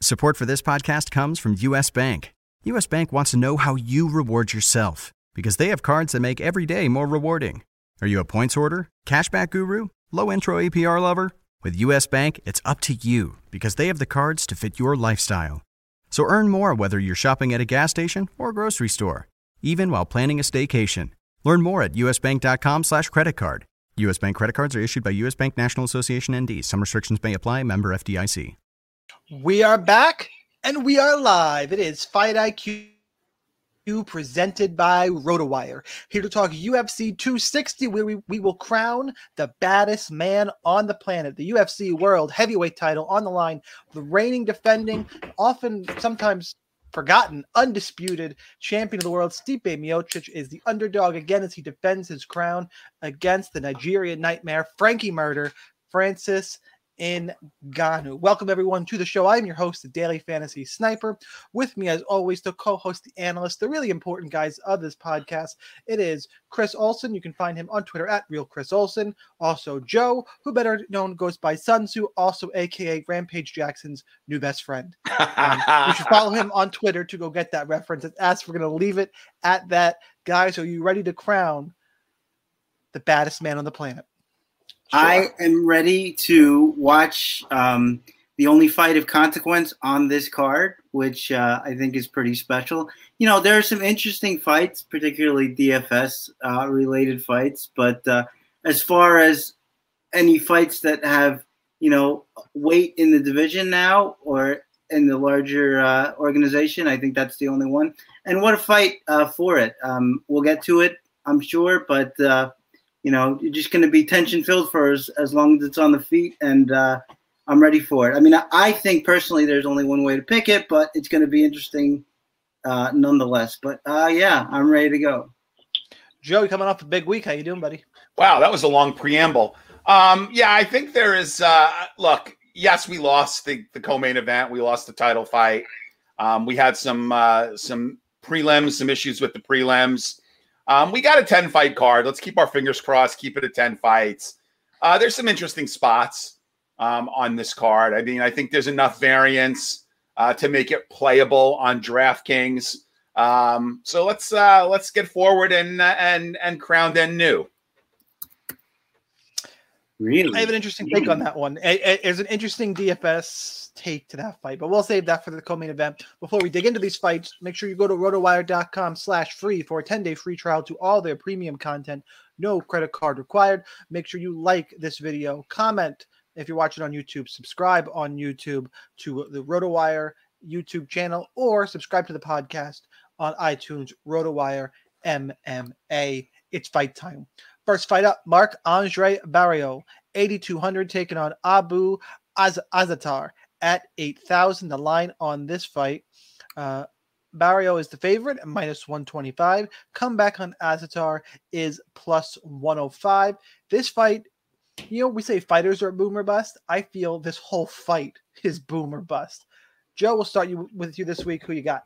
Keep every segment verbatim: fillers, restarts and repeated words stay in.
Support for this podcast comes from U S. Bank. U S. Bank wants to know how you reward yourself because they have cards that make every day more rewarding. Are you a points hoarder, cashback guru, low intro A P R lover? With U S. Bank, it's up to you because they have the cards to fit your lifestyle. So earn more whether you're shopping at a gas station or grocery store, even while planning a staycation. Learn more at usbank.com slash credit card. U S. Bank credit cards are issued by U S. Bank National Association N D. Some restrictions may apply. Member F D I C. We are back and we are live. It is Fight I Q presented by RotoWire. Here to talk U F C two sixty, where we, we will crown the baddest man on the planet. The U F C World Heavyweight title on the line. The reigning, defending, often sometimes forgotten, undisputed champion of the world, Stipe Miocic, is the underdog again as he defends his crown against the Nigerian Nightmare, Frankie Murder, Francis Ngannou. Welcome everyone to the show. I'm your host, the Daily Fantasy Sniper. With me, as always, to co-host, the analyst, the really important guys of this podcast. It is Chris Olsen. You can find him on Twitter at Real Chris Olsen. Also, Joe, who better known goes by Sun Tzu, also aka Rampage Jackson's new best friend. Um, you should follow him on Twitter to go get that reference. As we're going to leave it at that, guys. Are you ready to crown the baddest man on the planet? Sure. I am ready to watch um, the only fight of consequence on this card, which uh, I think is pretty special. You know, there are some interesting fights, particularly D F S-related uh, fights. But uh, as far as any fights that have, you know, weight in the division now or in the larger uh, organization, I think that's the only one. And what a fight uh, for it. Um, we'll get to it, I'm sure, but uh, – you know, you're just going to be tension-filled for as, as long as it's on the feet, and uh, I'm ready for it. I mean, I, I think personally there's only one way to pick it, but it's going to be interesting uh, nonetheless. But, uh, yeah, I'm ready to go. Joey, coming off a big week. How you doing, buddy? Wow, that was a long preamble. Um, yeah, I think there is uh, – look, yes, we lost the, the co-main event. We lost the title fight. Um, we had some uh, some prelims, some issues with the prelims. Um, we got a ten-fight card. Let's keep our fingers crossed, keep it at ten fights. Uh, there's some interesting spots um, on this card. I mean, I think there's enough variance uh, to make it playable on DraftKings. Um, so let's uh, let's get forward and uh, and and crown Ngannou. Really? I have an interesting take on that one. There's an interesting D F S take to that fight, but we'll save that for the co-main event. Before we dig into these fights, make sure you go to rotowire.com slash free for a ten-day free trial to all their premium content. No credit card required. Make sure you like this video, comment if you're watching on YouTube, subscribe on YouTube to the RotoWire YouTube channel, or subscribe to the podcast on iTunes, RotoWire M M A. It's fight time. First fight up, Marc-Andre Barriault, eighty-two hundred, taking on Abu Az- Azatar at eight thousand. The line on this fight, uh, Barriault is the favorite at minus one twenty-five. Comeback on Azatar is plus one oh five. This fight, you know, we say fighters are boom or bust. I feel this whole fight is boom or bust. Joe, we'll start you with you this week. Who you got?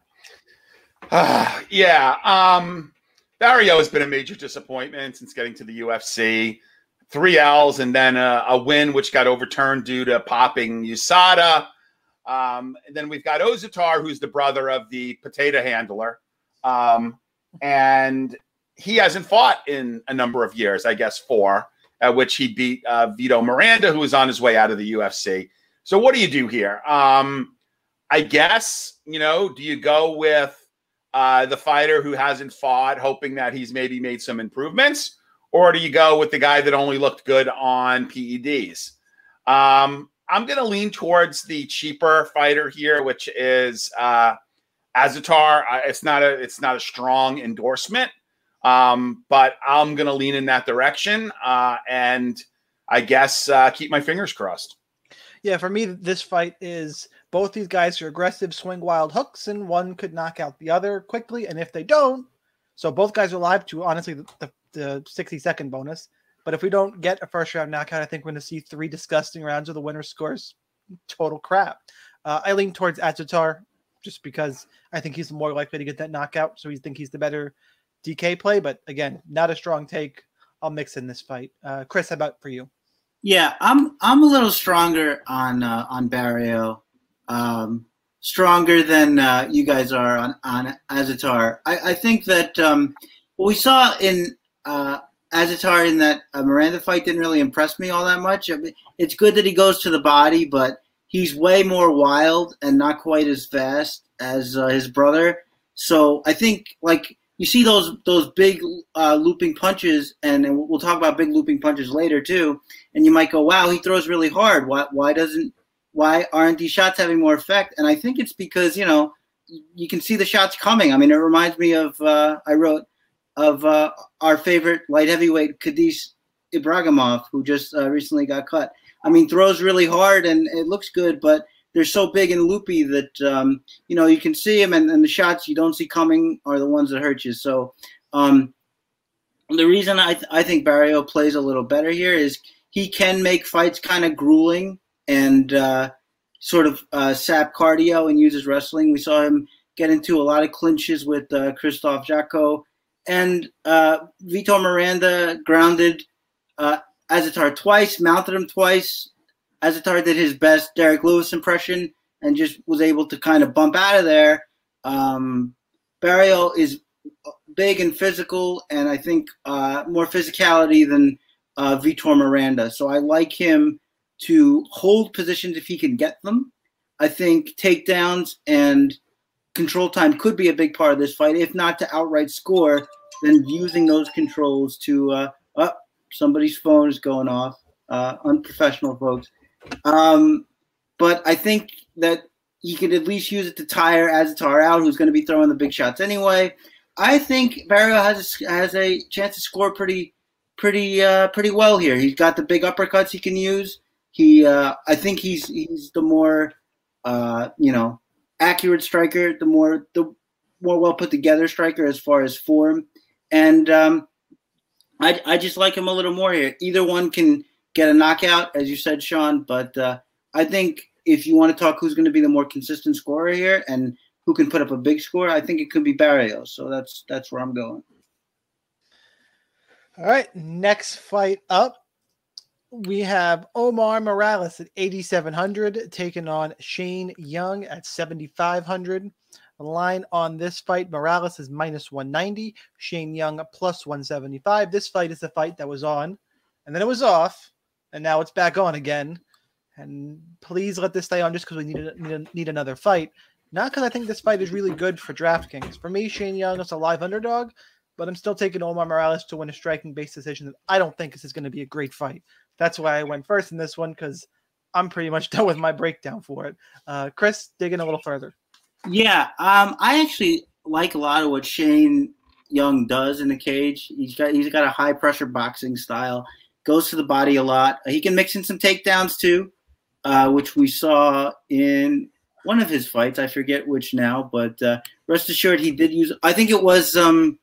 Uh, yeah, um... Barriault has been a major disappointment since getting to the U F C. Three L's and then a, a win, which got overturned due to popping U S A D A. Um, and then we've got Azatar, who's the brother of the potato handler. Um, and he hasn't fought in a number of years, I guess four, at which he beat uh, Vito Miranda, who was on his way out of the U F C. So what do you do here? Um, I guess, you know, do you go with Uh, the fighter who hasn't fought, hoping that he's maybe made some improvements? Or do you go with the guy that only looked good on P E Ds? Um, I'm going to lean towards the cheaper fighter here, which is uh, Azatar. Uh, it's not a it's not a strong endorsement, um, but I'm going to lean in that direction, uh, and I guess uh, keep my fingers crossed. Yeah, for me, this fight is both these guys are aggressive, swing wild hooks, and one could knock out the other quickly. And if they don't, so both guys are live to, honestly, the, the, the sixty-second bonus. But if we don't get a first-round knockout, I think we're going to see three disgusting rounds of the winner scores. Total crap. Uh, I lean towards Azatar just because I think he's more likely to get that knockout. So we think he's the better D K play. But, again, not a strong take. I'll mix in this fight. Uh, Chris, how about for you? Yeah, I'm I'm a little stronger on uh, on Barriault. Um, stronger than uh, you guys are on, on Azatar. I, I think that um, what we saw in uh, Azatar in that uh, Miranda fight didn't really impress me all that much. I mean, it's good that he goes to the body, but he's way more wild and not quite as fast as uh, his brother. So I think, like, you see those those big uh, looping punches, and, and we'll talk about big looping punches later too. And you might go, "Wow, he throws really hard. Why why doesn't why aren't these shots having more effect?" And I think it's because, you know, you can see the shots coming. I mean, it reminds me of uh, I wrote of uh, our favorite light heavyweight Khadis Ibragimov, who just uh, recently got cut. I mean, throws really hard and it looks good, but they're so big and loopy that, um, you know, you can see them, and, and the shots you don't see coming are the ones that hurt you. So um, the reason I, th- I think Barrio plays a little better here is he can make fights kind of grueling and uh, sort of uh, sap cardio and uses wrestling. We saw him get into a lot of clinches with uh, Christoph Jacko. And uh, Vitor Miranda grounded uh, Azatar twice, mounted him twice. Azatar did his best Derek Lewis impression and just was able to kind of bump out of there. Um, Barrio is big and physical, and I think uh, more physicality than uh, Vitor Miranda. So I like him to hold positions if he can get them. I think takedowns and control time could be a big part of this fight, if not to outright score, then using those controls to uh, – oh, somebody's phone is going off. Uh, unprofessional, folks. Um, but I think that he could at least use it to tire Azatar out, who's going to be throwing the big shots anyway. I think Barrio has a, has a chance to score pretty, pretty, uh, pretty well here. He's got the big uppercuts he can use. He, uh, I think he's he's the more, uh, you know, accurate striker, the more the more well put together striker as far as form, and um, I I just like him a little more here. Either one can get a knockout, as you said, Sean, but uh, I think if you want to talk who's going to be the more consistent scorer here and who can put up a big score, I think it could be Barrio. So that's that's where I'm going. All right, next fight up, we have Omar Morales at eighty-seven hundred taking on Shane Young at seventy-five hundred. The line on this fight, Morales is minus one ninety, Shane Young plus one seventy-five. This fight is the fight that was on, and then it was off, and now it's back on again. And please let this stay on just because we need, a, need, a, need another fight. Not because I think this fight is really good for DraftKings. For me, Shane Young is a live underdog, but I'm still taking Omar Morales to win a striking-based decision. I don't think this is going to be a great fight. That's why I went first in this one, because I'm pretty much done with my breakdown for it. Uh, Chris, dig in a little further. Yeah, um, I actually like a lot of what Shane Young does in the cage. He's got he's got a high-pressure boxing style, goes to the body a lot. He can mix in some takedowns too, uh, which we saw in one of his fights. I forget which now, but uh, rest assured he did use – I think it was um,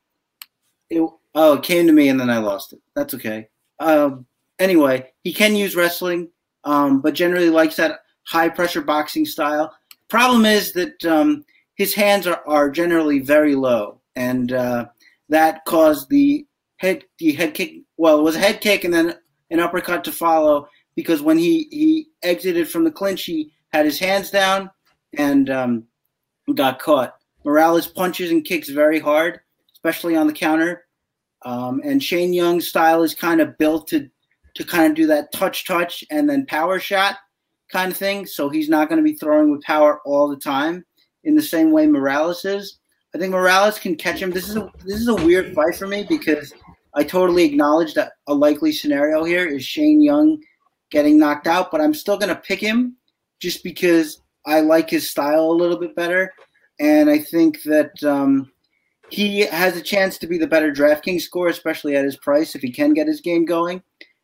– it, oh, it came to me and then I lost it. That's okay. Um, anyway, he can use wrestling, um, but generally likes that high-pressure boxing style. Problem is that um, his hands are, are generally very low, and uh, that caused the head the head kick. Well, it was a head kick and then an uppercut to follow, because when he, he exited from the clinch, he had his hands down and um, got caught. Morales punches and kicks very hard, especially on the counter. Um, and Shane Young's style is kind of built to to kind of do that touch touch and then power shot kind of thing. So he's not going to be throwing with power all the time in the same way Morales is. I think Morales can catch him. This is a, this is a weird fight for me, because I totally acknowledge that a likely scenario here is Shane Young getting knocked out, but I'm still going to pick him just because I like his style a little bit better. And I think that um, he has a chance to be the better DraftKings score, especially at his price, if he can get his game going,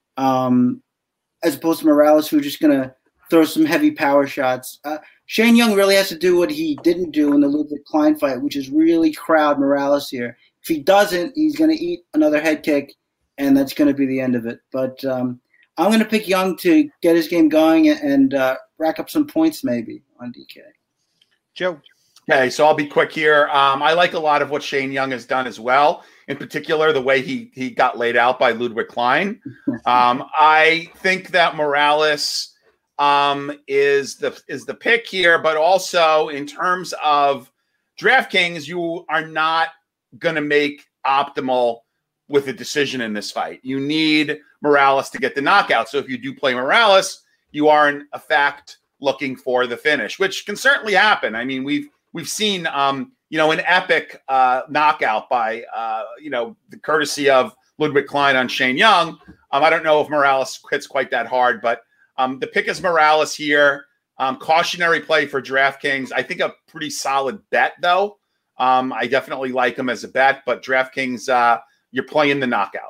um, as opposed to Morales, who's just going to throw some heavy power shots. Uh, Shane Young really has to do what he didn't do in the Ludwig Klein fight, which is really crowd Morales here. If he doesn't, he's going to eat another head kick, and that's going to be the end of it. But um, I'm going to pick Young to get his game going and uh, rack up some points maybe on D K. Joe. Okay, so I'll be quick here. Um, I like a lot of what Shane Young has done as well. In particular, the way he he got laid out by Ludwig Klein. Um, I think that Morales um, is the is the pick here, but also in terms of DraftKings, you are not going to make optimal with a decision in this fight. You need Morales to get the knockout. So if you do play Morales, you are in effect looking for the finish, which can certainly happen. I mean, we've we've seen um, you know, an epic uh, knockout by uh, you know, the courtesy of Ludwig Klein on Shane Young. Um, I don't know if Morales hits quite that hard, but um, the pick is Morales here. Um, cautionary play for DraftKings. I think a pretty solid bet, though. Um, I definitely like him as a bet, but DraftKings, uh, you're playing the knockout.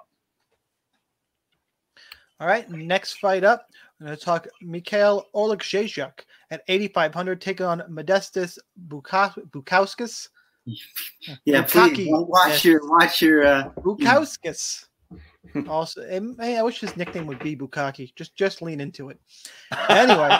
All right, next fight up, I'm going to talk Mikhail Oleksiejczuk at eighty-five hundred, take on Modestas Buka- Bukauskas. Yeah, Bukaki. please watch Yes. your watch your. Uh, Bukauskas. Also, and, hey, I wish his nickname would be Bukaki. Just, just lean into it. Anyway,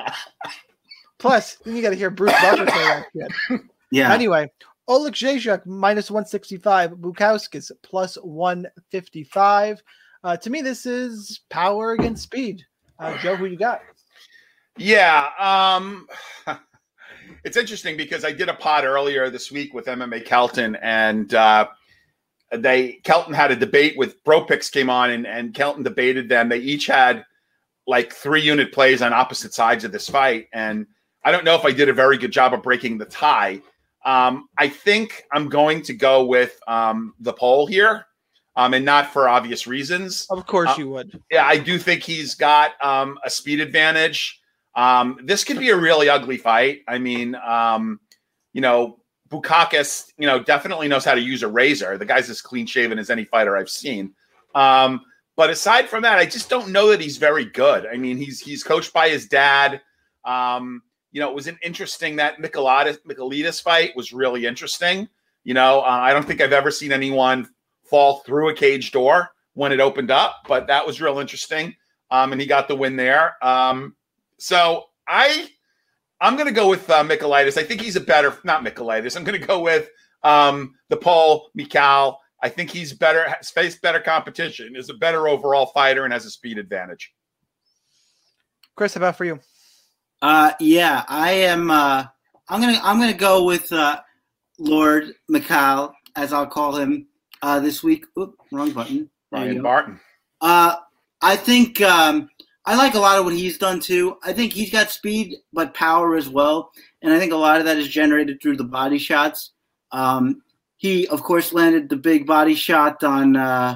plus then you got to hear Bruce Buffer say that shit. yeah. Anyway, Oleksiejczuk minus one sixty-five, Bukauskas plus one fifty-five. Uh, to me, this is power against speed. Uh, Joe, who you got? Yeah, um, it's interesting because I did a pod earlier this week with M M A Kelton, and uh, they Kelton had a debate with Bro Picks came on, and, and Kelton debated them. They each had like three unit plays on opposite sides of this fight, and I don't know if I did a very good job of breaking the tie. Um, I think I'm going to go with um, the poll here. Um, and not for obvious reasons. Of course uh, you would. Yeah, I do think he's got um, a speed advantage. Um, this could be a really ugly fight. I mean, um, you know, Bukakis, you know, definitely knows how to use a razor. The guy's as clean shaven as any fighter I've seen. Um, but aside from that, I just don't know that he's very good. I mean, he's he's coached by his dad. Um, you know, it was an interesting that Michailidis, Michailidis fight was really interesting. You know, uh, I don't think I've ever seen anyone fall through a cage door when it opened up, but that was real interesting. Um, and he got the win there. Um, so I, I'm going to go with uh, Michailidis. I think he's a better, not Michailidis. I'm going to go with um, the Paul Mikal. I think he's better, has faced better competition, is a better overall fighter, and has a speed advantage. Chris, how about for you? Uh, yeah, I am. Uh, I'm gonna. I'm gonna go with uh, Lord Mikal, as I'll call him. Uh, this week, Oop, wrong button. Ryan Barton. Uh, I think um, I like a lot of what he's done too. I think he's got speed, but power as well, and I think a lot of that is generated through the body shots. Um, he, of course, landed the big body shot on uh,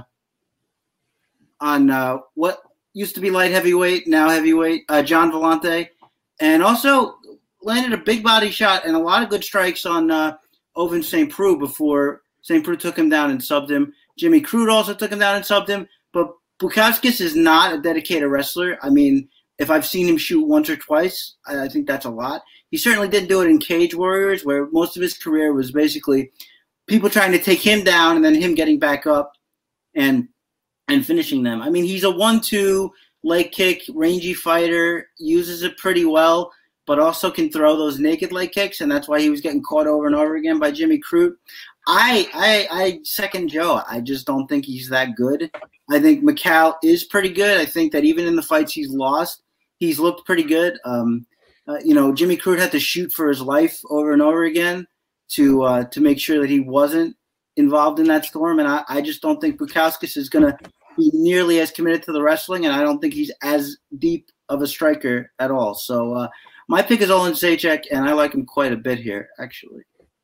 on uh, what used to be light heavyweight, now heavyweight, uh, John Vellante, and also landed a big body shot and a lot of good strikes on uh, Ovince Saint Preux before Saint Preux took him down and subbed him. Jimmy Crute also took him down and subbed him. But Bukauskas is not a dedicated wrestler. I mean, if I've seen him shoot once or twice, I, I think that's a lot. He certainly didn't do it in Cage Warriors, where most of his career was basically people trying to take him down and then him getting back up and and finishing them. I mean, he's a one two leg kick, rangy fighter, uses it pretty well, but also can throw those naked leg kicks, and that's why he was getting caught over and over again by Jimmy Crute. I, I I second Joe. I just don't think he's that good. I think Mikal is pretty good. I think that even in the fights he's lost, he's looked pretty good. Um, uh, you know, Jimmy Crute had to shoot for his life over and over again to uh, to make sure that he wasn't involved in that storm. And I, I just don't think Bukauskas is going to be nearly as committed to the wrestling, and I don't think he's as deep of a striker at all. So uh, my pick is Oleksiejczuk, and I like him quite a bit here, actually.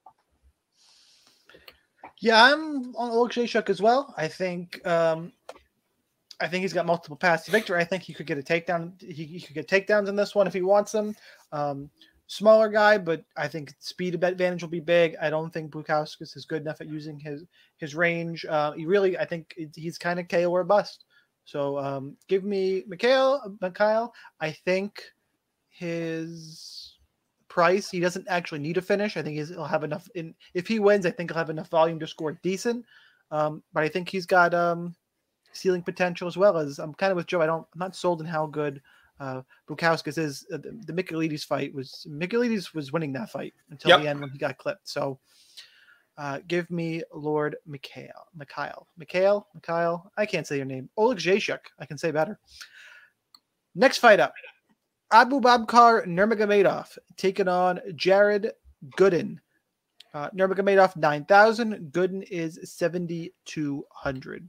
Yeah, I'm on Oleksiejczuk as well. I think um, I think he's got multiple paths to victory. I think he could get a takedown. He, he could get takedowns in this one if he wants them. Um, smaller guy, but I think speed advantage will be big. I don't think Bukauskas is good enough at using his his range. Uh, he really, I think it, he's kind of K O or bust. So um, give me Mikhail. Mikhail. I think his price, he doesn't actually need a finish. I think he's, he'll have enough. In if he wins, I think he'll have enough volume to score decent. Um, but I think he's got um, ceiling potential as well. As I'm kind of with Joe. I don't. I'm not sold in how good uh, Bukauskas is. Uh, the, the Michailidis fight was Michailidis was winning that fight until Yep. the end when he got clipped. So uh, give me Lord Mikhail. Mikhail. Mikhail. Mikhail. I can't say your name. Oleksiejczuk. I can say better. Next fight up. Abubakar Nurmagomedov taking on Jared Gooden. Uh, Nurmagomedov nine thousand. Gooden is seventy-two hundred.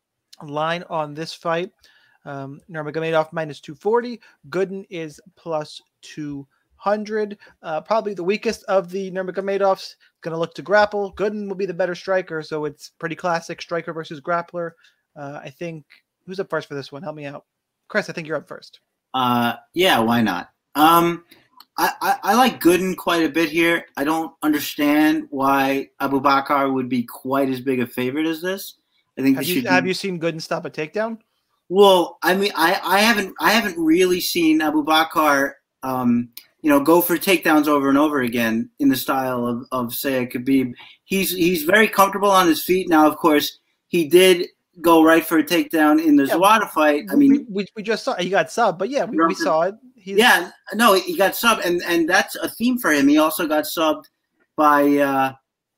Line on this fight. Um, Nurmagomedov minus two forty. Gooden is plus two hundred. Uh, probably the weakest of the Nurmagomedovs. Going to look to grapple. Gooden will be the better striker, so it's pretty classic striker versus grappler. Uh, I think who's up first for this one? Help me out, Chris. I think you're up first. Uh, yeah, why not? Um, I, I, I like Gooden quite a bit here. I don't understand why Abubakar would be quite as big a favorite as this. I think have this you should have be... you seen Gooden stop a takedown? Well, I mean, I, I haven't I haven't really seen Abubakar, um, you know, go for takedowns over and over again in the style of, of say a Khabib. He's he's very comfortable on his feet. Now, of course, he did go right for a takedown in the yeah, Zawada fight. I mean, we, we, we just saw he got subbed, but yeah, we, we saw it. He's... Yeah, no, he got subbed, and, and that's a theme for him. He also got subbed by uh,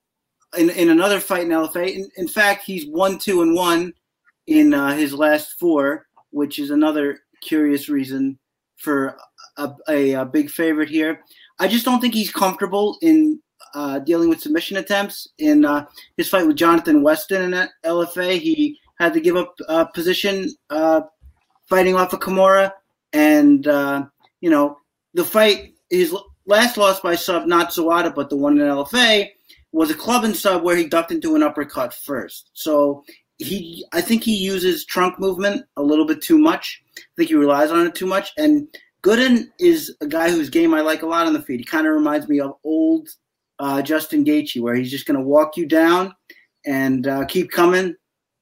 in in another fight in L F A. In, in fact, he's one, two, and one in uh, his last four, which is another curious reason for a, a, a big favorite here. I just don't think he's comfortable in uh, dealing with submission attempts. In uh, his fight with Jonathan Weston in L F A, he had to give up uh, position uh, fighting off of Kimura. And, uh, you know, the fight, his last loss by sub, not Zawada, but the one in L F A, was a club and sub where he ducked into an uppercut first. So he, I think he uses trunk movement a little bit too much. I think he relies on it too much. And Gooden is a guy whose game I like a lot on the feet. He kind of reminds me of old uh, Justin Gaethje, where he's just going to walk you down and uh, keep coming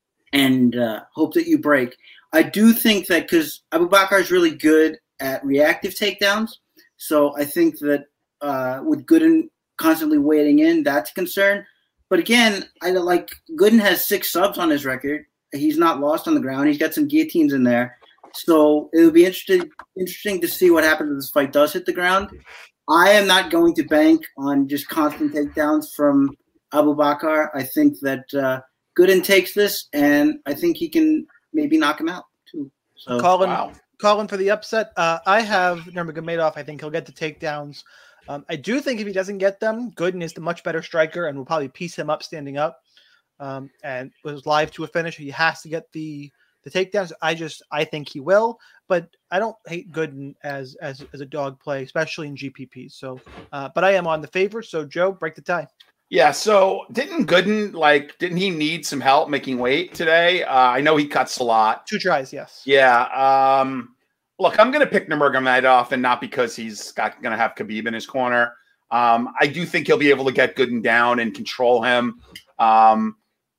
and uh, hope that you break. I do think that because Abubakar is really good at reactive takedowns, so I think that uh, with Gooden constantly wading in, that's a concern. But again, I like Gooden has six subs on his record. He's not lost on the ground. He's got some guillotines in there. So it would be interesting interesting to see what happens if this fight does hit the ground. I am not going to bank on just constant takedowns from Abubakar. I think that uh, Gooden takes this, and I think he can maybe knock him out too. So, Colin, wow. Colin for the upset. Uh, I have Nurmagomedov. I think he'll get the takedowns. Um, I do think if he doesn't get them, Gooden is the much better striker and will probably piece him up standing up. Um, and was live to a finish. He has to get the the takedowns. I just I think he will, but I don't hate Gooden as as as a dog play, especially in G P Ps. So, uh, but I am on the favor. So Joe, break the tie. Yeah. So didn't Gooden like didn't he need some help making weight today? Uh, I know he cuts a lot. Two tries, yes. Yeah. Um, Look, I'm going to pick Nurmagomedov, and not because he's got going to have Khabib in his corner. Um, I do think he'll be able to get Gooden down and control him. Um,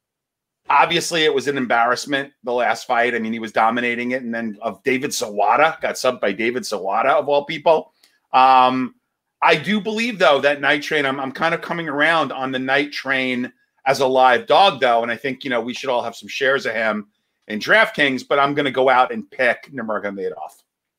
obviously, it was an embarrassment, the last fight. I mean, he was dominating it, and then of David Zawada, got subbed by David Zawada, of all people. Um, I do believe, though, that Night Train, I'm, I'm kind of coming around on the Night Train as a live dog, though, and I think, you know, we should all have some shares of him in DraftKings, but I'm going to go out and pick Nurmagomedov.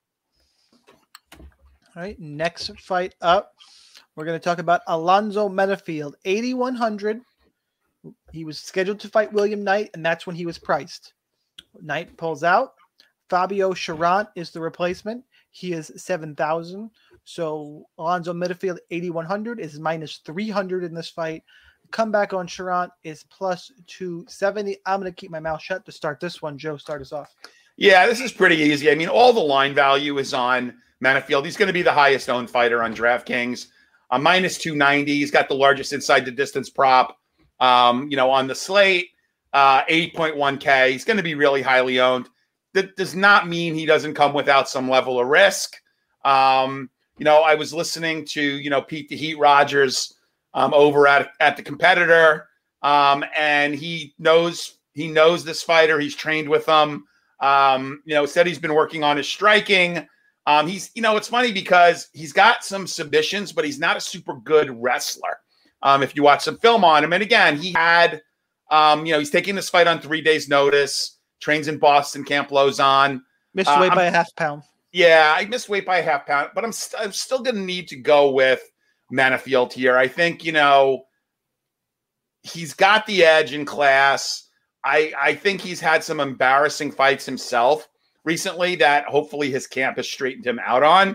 All right, next fight up, we're going to talk about Alonzo Menifield, eighty-one hundred. He was scheduled to fight William Knight, and that's when he was priced. Knight pulls out. Fabio Charant is the replacement. He is seven thousand. So Alonzo Menifield, eighty-one hundred, is minus three hundred in this fight. Comeback on Charant is plus two seventy. I'm going to keep my mouth shut to start this one. Joe, start us off. Yeah, this is pretty easy. I mean, all the line value is on Menifield. He's going to be the highest owned fighter on DraftKings. Uh, minus two ninety. He's got the largest inside the distance prop, um, you know, on the slate. Uh, eight point one K. He's going to be really highly owned. That does not mean he doesn't come without some level of risk. Um, you know, I was listening to, you know, Pete the Heat Rogers um, over at, at the Competitor, um, and he knows he knows this fighter. He's trained with him. Um, you know, said he's been working on his striking. Um, he's, you know, it's funny because he's got some submissions, but he's not a super good wrestler. Um, if you watch some film on him, and again, he had, um, you know, he's taking this fight on three days' notice. Trains in Boston, Camp Lozon. Missed uh, weight I'm, by a half pound. Yeah, I missed weight by a half pound, but I'm st- I'm still going to need to go with Menifield here. I think, you know, he's got the edge in class. I I think he's had some embarrassing fights himself recently that hopefully his camp has straightened him out on.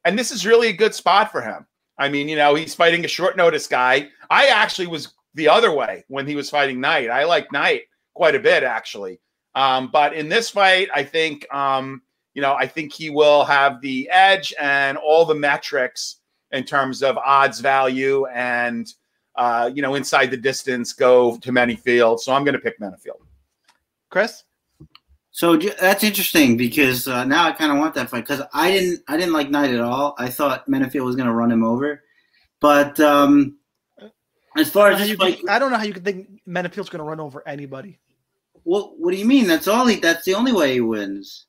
And this is really a good spot for him. I mean, you know, he's fighting a short notice guy. I actually was the other way when he was fighting Knight. I like Knight quite a bit, actually. Um, but in this fight, I think, um, you know, I think he will have the edge and all the metrics in terms of odds value and, uh, you know, inside the distance go to Menifield. So I'm going to pick Menifield. Chris? So that's interesting because uh, now I kind of want that fight because I didn't I didn't like Knight at all. I thought Menifield was going to run him over, but um, as far as this fight, can, I don't know how you can think Menifield's going to run over anybody. Well, what do you mean? That's all he. That's the only way he wins.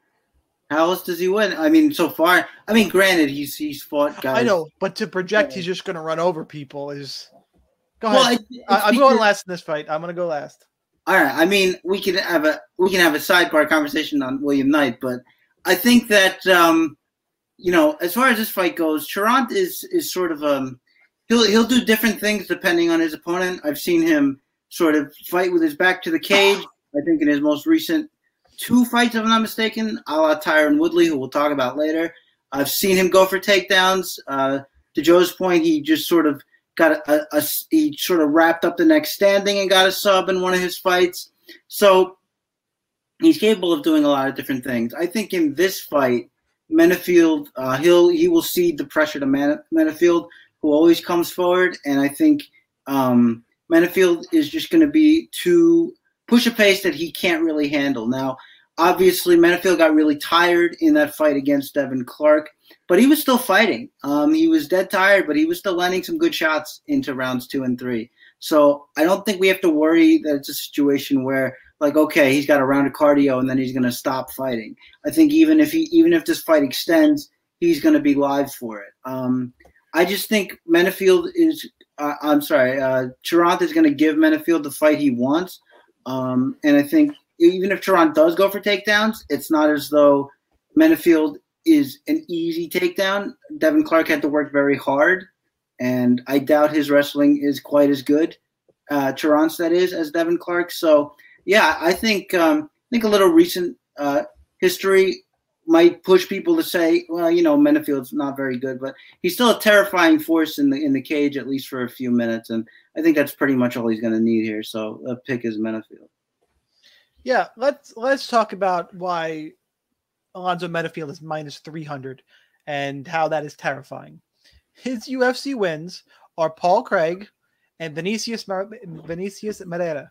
How else does he win? I mean, so far. I mean, granted, he's he's fought guys. I know, but to project he's just going to run over people is. Go well, ahead. it, I, I'm going last in this fight. I'm going to go last. All right. I mean, we can have a we can have a sidebar conversation on William Knight, but I think that um, you know, as far as this fight goes, Charant is is sort of um, he'll he'll do different things depending on his opponent. I've seen him sort of fight with his back to the cage. I think in his most recent two fights, if I'm not mistaken, a la Tyron Woodley, who we'll talk about later. I've seen him go for takedowns. Uh, to Joe's point, he just sort of got a, a, a he sort of wrapped up the next standing and got a sub in one of his fights. So he's capable of doing a lot of different things. I think in this fight, Menifield, uh, he'll he will cede the pressure to Man- Menifield, who always comes forward, and I think um, Menifield is just going to be too push a pace that he can't really handle. Now, obviously, Menifield got really tired in that fight against Devin Clark, but he was still fighting. Um, he was dead tired, but he was still landing some good shots into rounds two and three. So I don't think we have to worry that it's a situation where, like, okay, he's got a round of cardio and then he's going to stop fighting. I think even if he, even if this fight extends, he's going to be live for it. Um, I just think Menifield is. Uh, I'm sorry, uh, Charant is going to give Menifield the fight he wants, um, and I think even if Charant does go for takedowns, it's not as though Menifield is an easy takedown. Devin Clark had to work very hard, and I doubt his wrestling is quite as good, uh, Charant's that is, as Devin Clark. So, yeah, I think um, I think a little recent uh, history might push people to say, well, you know, Menifield's not very good, but he's still a terrifying force in the in the cage, at least for a few minutes, and I think that's pretty much all he's going to need here. So, a pick is Menifield. Yeah, let's let's talk about why Alonzo Menifield is minus three hundred and how that is terrifying. His U F C wins are Paul Craig and Vinicius Mar- Vinicius Moreira.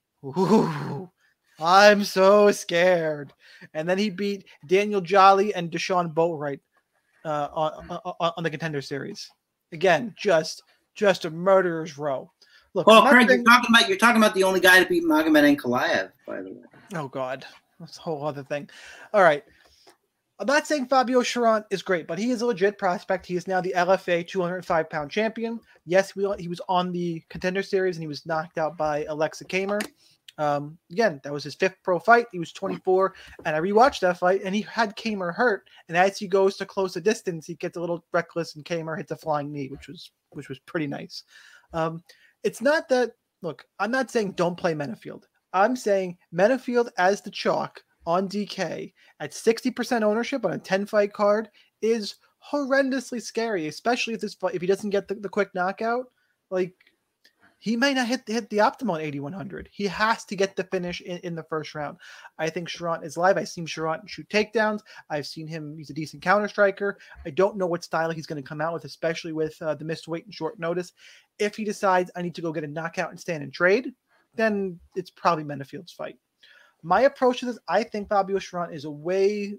Ooh, I'm so scared. And then he beat Daniel Jolly and Deshaun Boatwright uh, on, on, on the Contender Series. Again, just just a murderer's row. Look, well, Craig, saying... you're talking about you're talking about the only guy to beat Magomed Ankalaev, by the way. Oh God, that's a whole other thing. All right. I'm not saying Fabio Charant is great, but he is a legit prospect. He is now the L F A two hundred five pound champion. Yes, we, he was on the Contender Series and he was knocked out by Alexa Kamer. Um, again, that was his fifth pro fight. He was twenty-four, and I rewatched that fight, and he had Kamer hurt. And as he goes to close the distance, he gets a little reckless, and Kamer hits a flying knee, which was which was pretty nice. Um, it's not that. Look, I'm not saying don't play Menifield. I'm saying Menifield as the chalk on D K at sixty percent ownership on a ten fight card is horrendously scary, especially if this if he doesn't get the, the quick knockout. Like, he might not hit, hit the optimal eighty-one hundred. He has to get the finish in, in the first round. I think Charant is live. I've seen Charant shoot takedowns. I've seen him. He's a decent counter striker. I don't know what style he's going to come out with, especially with uh, the missed weight and short notice. If he decides I need to go get a knockout and stand and trade, then it's probably Menifield's fight. My approach to this, I think Fabio Charant is a way,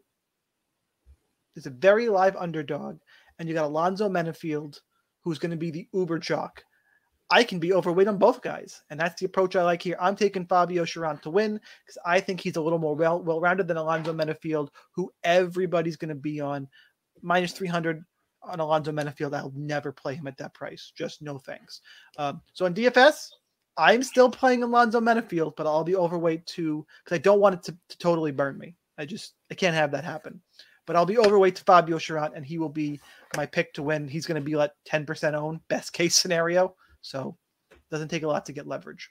is a very live underdog, and you got Alonzo Menifield, who's going to be the uber chalk. I can be overweight on both guys, and that's the approach I like here. I'm taking Fabio Charant to win because I think he's a little more well, well-rounded than Alonzo Menifield, who everybody's going to be on. Minus three hundred on Alonzo Menifield, I'll never play him at that price. Just no thanks. Um, so on D F S, I'm still playing Alonzo Menifield, but I'll be overweight too because I don't want it to, to totally burn me. I just I can't have that happen. But I'll be overweight to Fabio Charant, and he will be my pick to win. He's going to be like ten percent owned, best case scenario. So it doesn't take a lot to get leverage.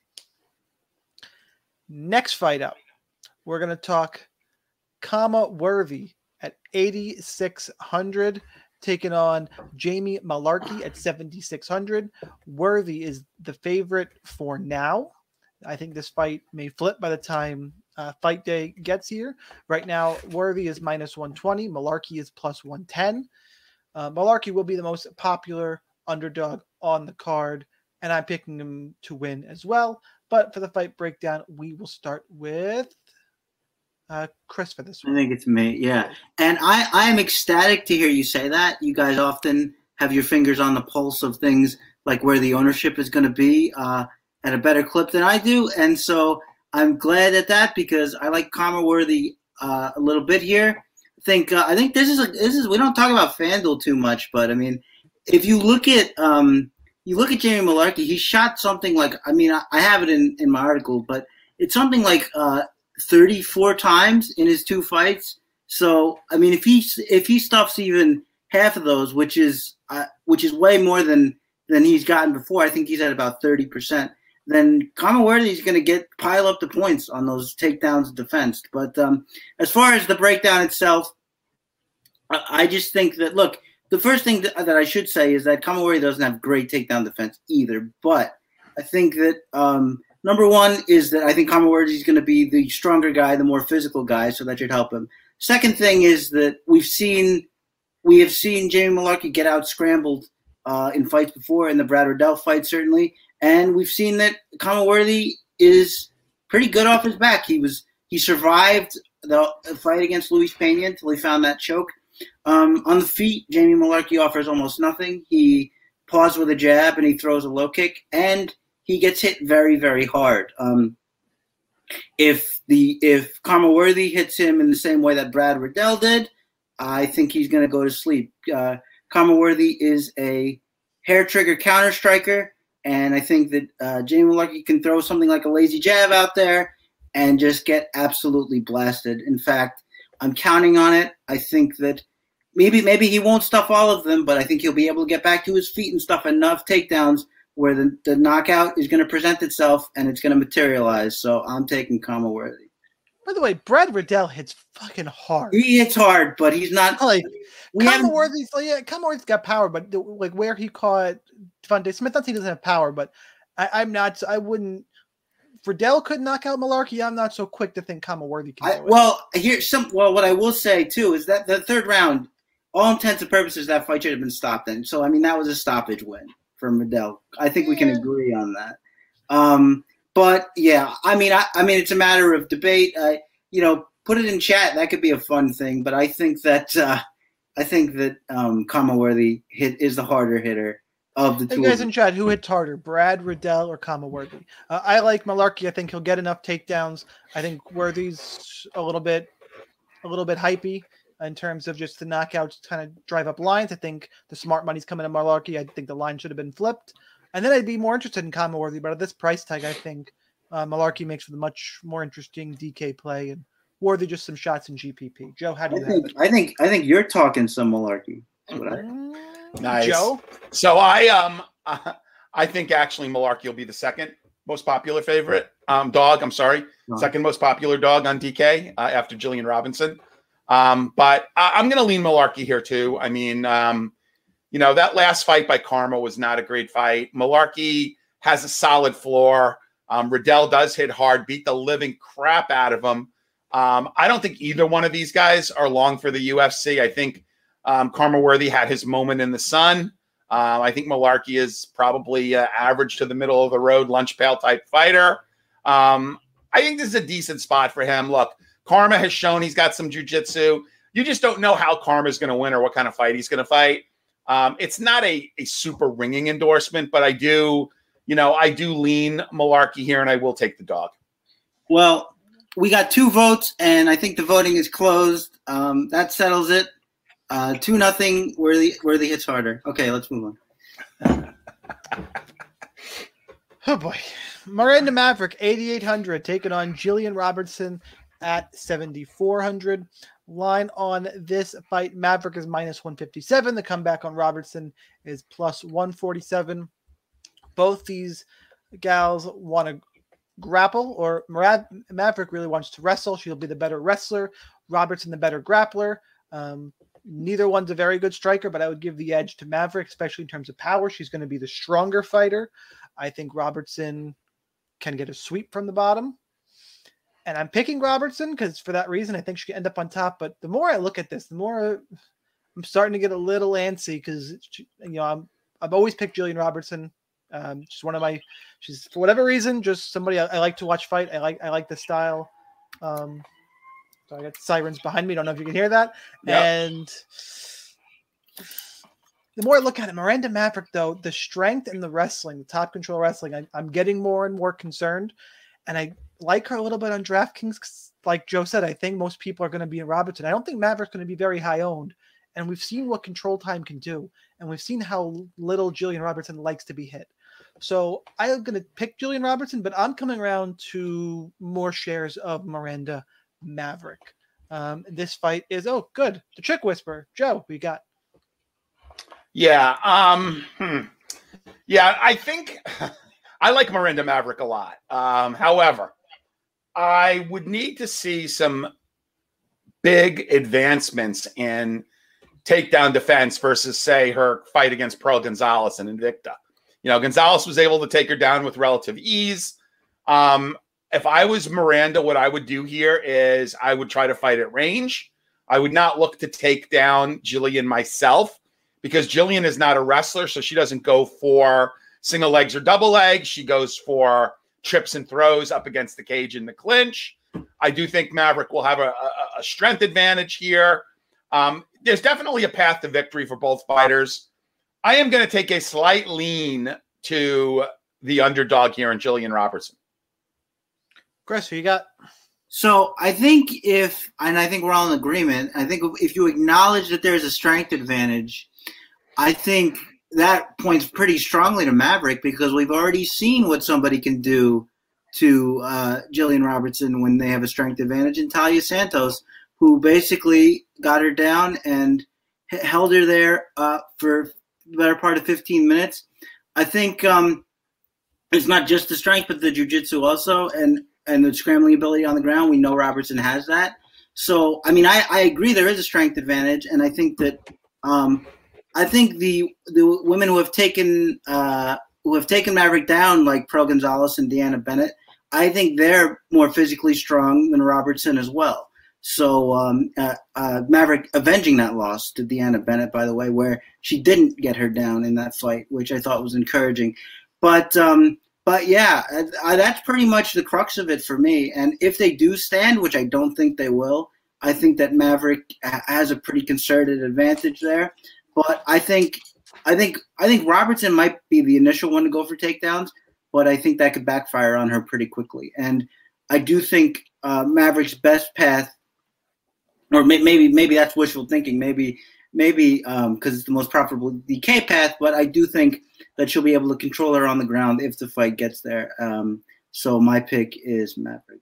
Next fight up, we're going to talk Khama Worthy at eighty-six hundred. taking on Jamie Malarkey at seventy-six hundred. Worthy is the favorite for now. I think this fight may flip by the time uh, fight day gets here. Right now, Worthy is minus one twenty. Malarkey is plus one ten. Uh, Malarkey will be the most popular underdog on the card, and I'm picking him to win as well. But for the fight breakdown, we will start with uh, Chris for this one. I think it's me, yeah. And I, I am ecstatic to hear you say that. You guys often have your fingers on the pulse of things like where the ownership is going to be uh, at a better clip than I do. And so I'm glad at that because I like Kama Worthy uh, a little bit here. I think uh, I think this is a, this is we don't talk about FanDuel too much, but I mean, if you look at um, you look at Jamie Malarkey, he shot something like I mean I, I have it in, in my article, but it's something like uh, thirty-four times in his two fights. So I mean, if he if he stuffs even half of those, which is uh, which is way more than than he's gotten before, I think he's at about thirty percent. Then Kama Worthy is going to get pile up the points on those takedowns defense. But um, as far as the breakdown itself, I, I just think that, look, the first thing that, that I should say is that Kama Worthy doesn't have great takedown defense either. But I think that um, number one is that I think Kama Worthy is going to be the stronger guy, the more physical guy, so that should help him. Second thing is that we've seen we have seen Jamie Malarkey get out scrambled uh, in fights before, in the Brad Riddell fight certainly. And we've seen that Kama Worthy is pretty good off his back. He was he survived the fight against Luis Pena until he found that choke. Um, on the feet, Jamie Malarkey offers almost nothing. He paws with a jab and he throws a low kick, and he gets hit very, very hard. Um, if the if Kama Worthy hits him in the same way that Brad Riddell did, I think he's going to go to sleep. Uh, Kama Worthy is a hair trigger counter striker. And I think that uh, Jamie Malarkey can throw something like a lazy jab out there and just get absolutely blasted. In fact, I'm counting on it. I think that maybe maybe he won't stuff all of them, but I think he'll be able to get back to his feet and stuff enough takedowns where the, the knockout is going to present itself and it's going to materialize. So I'm taking Kama Worthy. By the way, Brad Riddell hits fucking hard. He hits hard, but he's not like we Kama Worthy's. Like, yeah, Kama Worthy's got power, but the, like where he caught Devontae Smith, not that he doesn't have power, but I, I'm not. I wouldn't. Riddell could knock out Malarkey. I'm not so quick to think Kama Worthy can. I, well, here's some. Well, what I will say too is that the third round, all intents and purposes, that fight should have been stopped. Then, so I mean, that was a stoppage win from Riddell. I think yeah. we can agree on that. Um, but yeah, I mean, I, I mean, it's a matter of debate. Uh, you know, put it in chat. That could be a fun thing. But I think that uh, I think that um, Kama Worthy hit is the harder hitter of the two. You guys in chat, who hits harder, Brad Riddell or Kama Worthy? Uh, I like Malarkey. I think he'll get enough takedowns. I think Worthy's a little bit, a little bit hypey in terms of just the knockouts, kind of drive up lines. I think the smart money's coming to Malarkey. I think the line should have been flipped, and then I'd be more interested in Kama Worthy. But at this price tag, I think uh, Malarkey makes for the much more interesting D K play, and Worthy just some shots in G P P. Joe, how do you I think, have it? I think I think you're talking some Malarkey. That's what I think. Nice. Joe? So I um uh, I think actually Malarkey will be the second most popular favorite um dog. I'm sorry, no. second most popular dog on D K uh, after Jillian Robinson. Um, but I, I'm going to lean Malarkey here too. I mean, um, you know, that last fight by Karma was not a great fight. Malarkey has a solid floor. Um, Riddell does hit hard, beat the living crap out of him. Um, I don't think either one of these guys are long for the U F C. I think Um, Kama Worthy had his moment in the sun. Uh, I think Malarkey is probably uh, average to the middle of the road, lunch pail type fighter. Um, I think this is a decent spot for him. Look, Karma has shown he's got some jiu-jitsu. You just don't know how Karma is going to win or what kind of fight he's going to fight. Um, it's not a, a super ringing endorsement, but I do, you know, I do lean Malarkey here, and I will take the dog. Well, we got two votes, and I think the voting is closed. Um, that settles it. Uh, two nothing. Worthy Worthy hits harder. Okay, let's move on. Oh boy, Miranda Maverick eighty-eight hundred taking on Jillian Robertson at seventy-four hundred. Line on this fight: Maverick is minus one fifty-seven. The comeback on Robertson is plus one forty-seven. Both these gals want to grapple, or Marad- Maverick really wants to wrestle. She'll be the better wrestler. Robertson the better grappler. Um, neither one's a very good striker, but I would give the edge to Maverick, especially in terms of power. She's going to be the stronger fighter. I think Robertson can get a sweep from the bottom. And I'm picking Robertson because for that reason, I think she can end up on top. But the more I look at this, the more I'm starting to get a little antsy because, you know, I'm, I've always picked Jillian Robertson. Um, she's one of my, she's for whatever reason, just somebody I, I like to watch fight. I like, I like the style. Um, so I got sirens behind me. Don't know if you can hear that. Yep. And the more I look at it, Miranda Maverick, though, the strength and the wrestling, the top control wrestling, I, I'm getting more and more concerned. And I like her a little bit on DraftKings. Like Joe said, I think most people are going to be in Robertson. I don't think Maverick's going to be very high owned. And we've seen what control time can do. And we've seen how little Jillian Robertson likes to be hit. So I'm going to pick Jillian Robertson, but I'm coming around to more shares of Miranda Maverick. Um, this fight is, oh, good. The Chick Whisperer. Joe, we got. Yeah. Um, hmm. Yeah, I think I like Miranda Maverick a lot. Um, however, I would need to see some big advancements in takedown defense versus, say, her fight against Pearl Gonzalez and Invicta. You know, Gonzalez was able to take her down with relative ease. Um, if I was Miranda, what I would do here is I would try to fight at range. I would not look to take down Jillian myself because Jillian is not a wrestler, so she doesn't go for single legs or double legs. She goes for trips and throws up against the cage in the clinch. I do think Maverick will have a, a, a strength advantage here. Um, there's definitely a path to victory for both fighters. I am going to take a slight lean to the underdog here in Jillian Robertson. Chris, who you got? So I think if, and I think we're all in agreement, I think if you acknowledge that there's a strength advantage, I think that points pretty strongly to Maverick because we've already seen what somebody can do to uh, Jillian Robertson when they have a strength advantage in Talia Santos, who basically got her down and h- held her there uh, for the better part of fifteen minutes. I think um, it's not just the strength, but the jiu-jitsu also, and, and the scrambling ability on the ground. We know Robertson has that. So, I mean, I, I agree there is a strength advantage, and I think that um, I think the the women who have taken uh, who have taken Maverick down, like Pearl Gonzalez and Deanna Bennett, I think they're more physically strong than Robertson as well. So um, uh, uh, Maverick avenging that loss to Deanna Bennett, by the way, where she didn't get her down in that fight, which I thought was encouraging. But um, but yeah, I, I, that's pretty much the crux of it for me. And if they do stand, which I don't think they will, I think that Maverick has a pretty concerted advantage there. But I think I think I think Robertson might be the initial one to go for takedowns, but I think that could backfire on her pretty quickly. And I do think uh, Maverick's best path. Or maybe maybe that's wishful thinking. Maybe maybe because um, it's the most profitable D K path. But I do think that she'll be able to control her on the ground if the fight gets there. Um, so my pick is Maverick.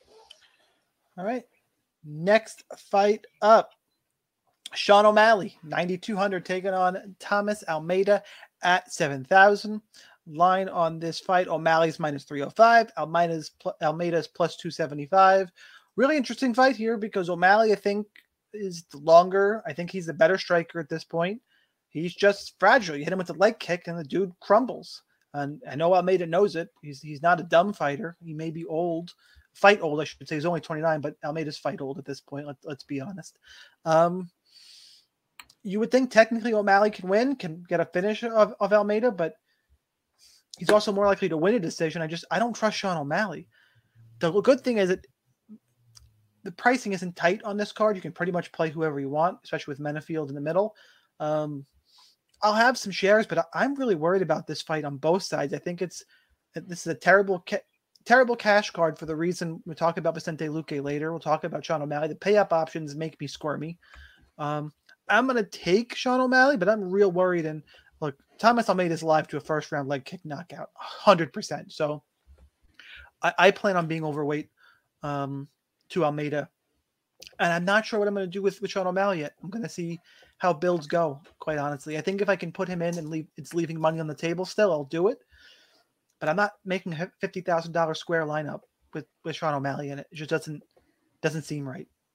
All right. Next fight up. Sean O'Malley, ninety-two hundred, taking on Thomas Almeida at seven thousand. Line on this fight, O'Malley's minus three oh five. Almeida's, Almeida's plus two seventy-five. Really interesting fight here because O'Malley, I think, is longer. I think he's the better striker at this point. He's just fragile. You hit him with a leg kick and the dude crumbles. And I know Almeida knows it. He's he's not a dumb fighter. He may be old. Fight old, I should say. He's only twenty-nine, but Almeida's fight old at this point. Let, let's be honest. Um, you would think technically O'Malley can win, can get a finish of, of Almeida, but he's also more likely to win a decision. I just I don't trust Sean O'Malley. The good thing is that the pricing isn't tight on this card. You can pretty much play whoever you want, especially with Menafield in the middle. Um, I'll have some shares, but I'm really worried about this fight on both sides. I think it's this is a terrible, ca- terrible cash card for the reason we'll talk about Vicente Luque later. We'll talk about Sean O'Malley. The pay up options make me squirmy. Um, I'm going to take Sean O'Malley, but I'm real worried. And look, Thomas Almeida is live to a first round leg kick knockout, one hundred percent. So I, I plan on being overweight. Um, to Almeida. And I'm not sure what I'm going to do with, with Sean O'Malley yet. I'm going to see how builds go, quite honestly. I think if I can put him in and leave, it's leaving money on the table still, I'll do it. But I'm not making a fifty thousand dollars square lineup with, with Sean O'Malley in it. It just doesn't doesn't seem right.